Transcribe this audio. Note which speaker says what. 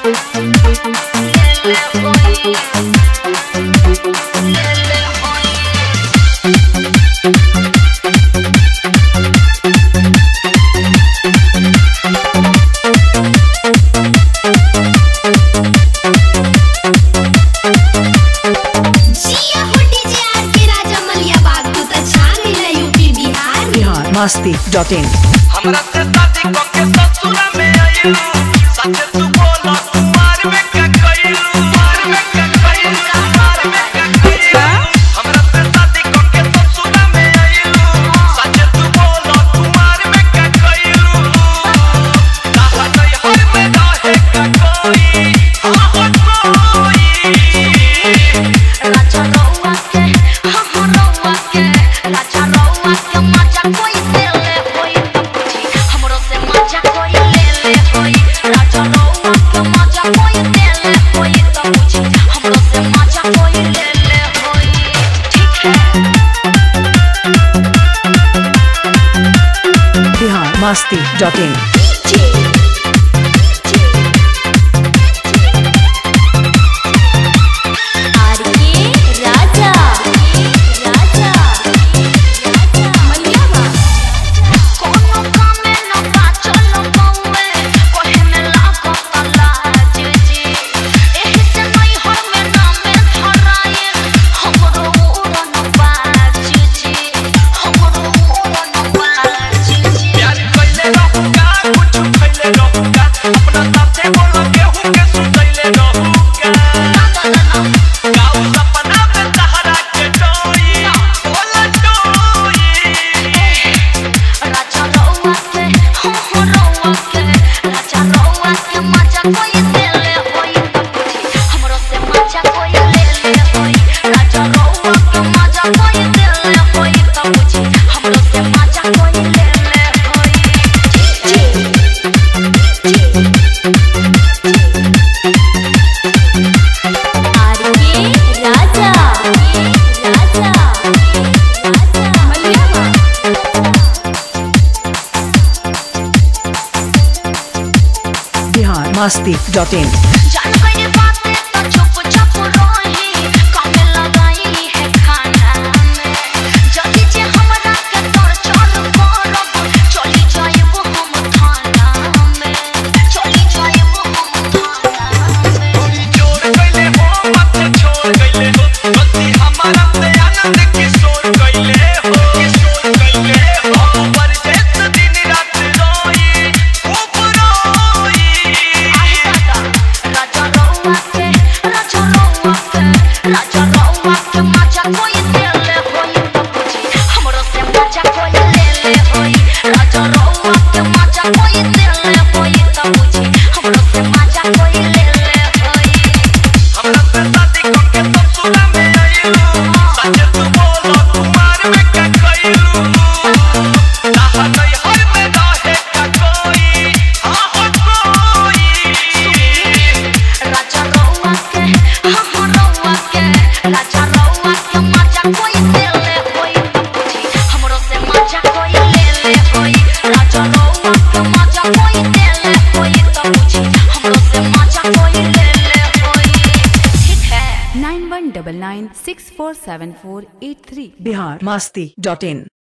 Speaker 1: masti.in
Speaker 2: हमरा से शादी करके ससुरा में आइलू सच तू बोलो तुम्हार में का कइलू मार में का कइलू मार में का कइलू हमरा से शादी करके ससुरा में आइलू सच तू बोलो तुम्हार में का कइलू कहा नहीं हर में रहे का कोई हां कोई
Speaker 3: राजा रउआ के हां रउआ के राजा रउआ के मजा कोई देले होई त पूछी हमरो से मजा कोई ले ले होई राजा रउआ के मजा कोई देले होई त पूछी हमरो से मजा कोई ले ले होई ठीक है
Speaker 1: बिहार masti.in
Speaker 2: अपना साथे बोलो केहू के सुतैले रहूगा गाऊ सपना में सहारा के डोई बोला डोई
Speaker 3: राजा रउआ के हो रउआ के राजा रउआ के मजा कोई देले होई त पूछी हमरो से मजा कोई ले ले होई राजा रउआ के मजा कोई देले होई त पूछी हमरो से मजा कोई ले ले होई
Speaker 1: बिहार masti.in
Speaker 3: जान गई बातें तो चुपचाप रही काहे लगाई है खाना में जल्दी जे हमरा के तोर चल करब चली जाइबो हम थाना में चली जाइबो हम थाना में
Speaker 2: गोली जोर गइले हो मत छोड़ गइले हो गलती हमारा से आनंद किशोर गइले हो किशोर गइले हो पर जैस दिन रात रोई खूब रोई
Speaker 3: आई दादा राजा रउआ के राजा रउआ के मजा कोई देले होई त पूछी हमरो से मजा कोई ले ले होई राजा रउआ के मजा कोई देले होई त पूछी हमरो से मजा कोई ले ले होई
Speaker 2: हमरा से शादी करके ससुरा में आइलू सच तू बोलो तुम्हार में का कइलू कहा नहीं हर में रहे का कोई हां कोई
Speaker 3: राजा रउआ के हां रउआ के राजा रउआ के मजा कोई देले होई त पूछी हमरो से मजा कोई ले ले होई राजा रउआ के मजा कोई देले होई त पूछी हमरो से मजा कोई ले ले होई ठीक है
Speaker 4: 9199647483
Speaker 1: बिहार masti.in